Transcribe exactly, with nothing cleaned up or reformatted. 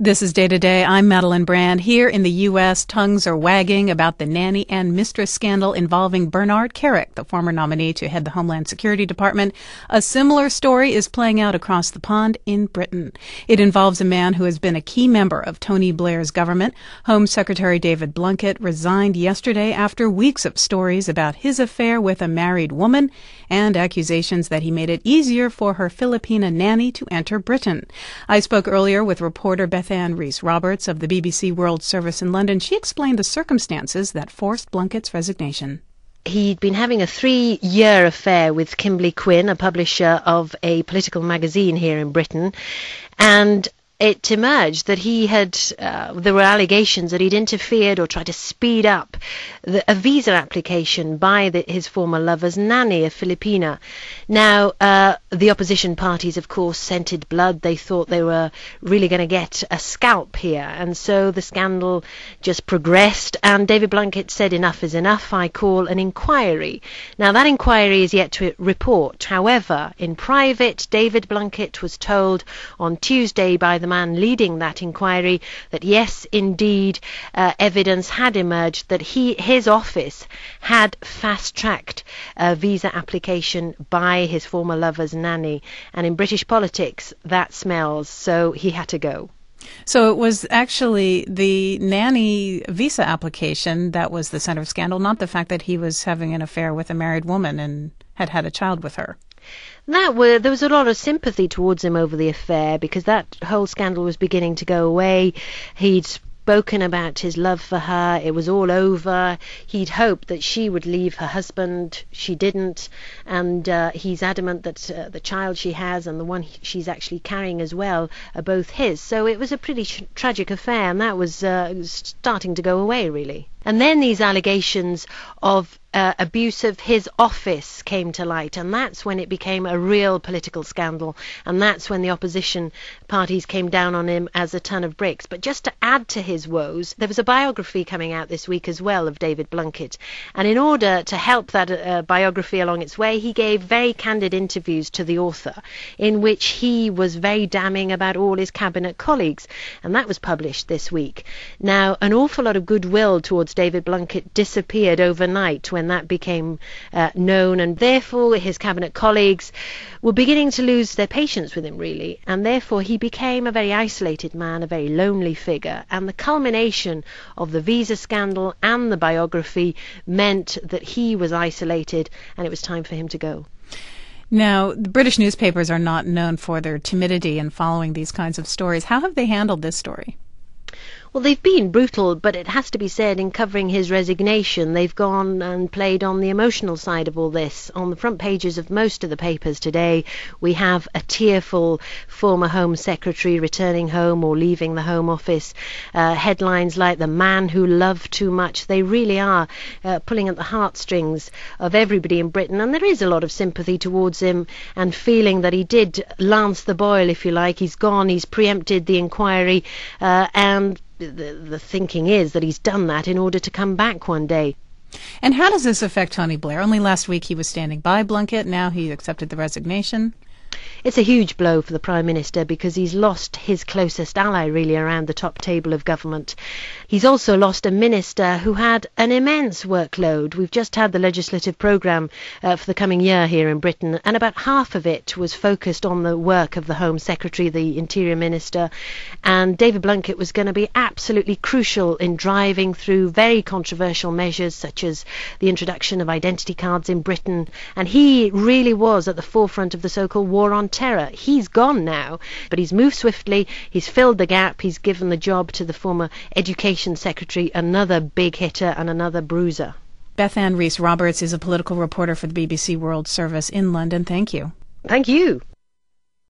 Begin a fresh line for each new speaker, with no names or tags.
This is Day to Day. I'm Madeline Brand. Here in the U S, tongues are wagging about the nanny and mistress scandal involving Bernard Kerik, the former nominee to head the Homeland Security Department. A similar story is playing out across the pond in Britain. It involves a man who has been a key member of Tony Blair's government. Home Secretary David Blunkett resigned yesterday after weeks of stories about his affair with a married woman and accusations that he made it easier for her Filipina nanny to enter Britain. I spoke earlier with reporter Beth Ann Rees-Roberts of the B B C World Service in London. She explained the circumstances that forced Blunkett's resignation.
He'd been having a three-year affair with Kimberly Quinn, a publisher of a political magazine here in Britain, and it emerged that he had, uh, there were allegations that he'd interfered or tried to speed up the, a visa application by the, his former lover's nanny, a Filipina. Now, uh, the opposition parties, of course, scented blood. They thought they were really going to get a scalp here. And so the scandal just progressed. And David Blunkett said, enough is enough. I call an inquiry. Now, that inquiry is yet to report. However, in private, David Blunkett was told on Tuesday by the man leading that inquiry that yes, indeed, uh, evidence had emerged that he, his office had fast-tracked a visa application by his former lover's nanny. And in British politics, that smells, so he had to go.
So it was actually the nanny visa application that was the center of scandal, not the fact that he was having an affair with a married woman and had had a child with her.
That were, there was a lot of sympathy towards him over the affair because that whole scandal was beginning to go away. He'd spoken about his love for her. It was all over. He'd hoped that she would leave her husband. She didn't. And uh, he's adamant that uh, the child she has and the one he, she's actually carrying as well are both his. So it was a pretty tr- tragic affair, and that was uh, starting to go away, really. And then these allegations of uh, abuse of his office came to light, and that's when it became a real political scandal, and that's when the opposition parties came down on him as a ton of bricks. But just to add to his woes, there was a biography coming out this week as well of David Blunkett, and in order to help that uh, biography along its way, he gave very candid interviews to the author in which he was very damning about all his cabinet colleagues, and that was published this week. Now, an awful lot of goodwill towards David Blunkett disappeared overnight when that became uh, known, and therefore his cabinet colleagues were beginning to lose their patience with him, really, and therefore he became a very isolated man, a very lonely figure, and the culmination of the visa scandal and the biography meant that he was isolated and it was time for him to go.
Now, the British newspapers are not known for their timidity in following these kinds of stories. How have they handled this story?
Well, they've been brutal, but it has to be said, in covering his resignation, they've gone and played on the emotional side of all this. On the front pages of most of the papers today, we have a tearful former Home Secretary returning home or leaving the Home Office. Uh, headlines like "The Man Who Loved Too Much." They really are uh, pulling at the heartstrings of everybody in Britain, and there is a lot of sympathy towards him and feeling that he did lance the boil, if you like. He's gone, he's preempted the inquiry, uh, and The, the thinking is that he's done that in order to come back one day.
And how does this affect Tony Blair? Only last week he was standing by Blunkett. Now he accepted the resignation.
It's a huge blow for the Prime Minister because he's lost his closest ally, really, around the top table of government. He's also lost a minister who had an immense workload. We've just had the legislative programme uh, for the coming year here in Britain, and about half of it was focused on the work of the Home Secretary, the Interior Minister, and David Blunkett was going to be absolutely crucial in driving through very controversial measures such as the introduction of identity cards in Britain, and he really was at the forefront of the so-called war on terror. He's gone now, but he's moved swiftly, he's filled the gap, he's given the job to the former Education Secretary, another big hitter and another bruiser.
Beth Ann Rees-Roberts is a political reporter for the B B C World Service in London. Thank you.
Thank you.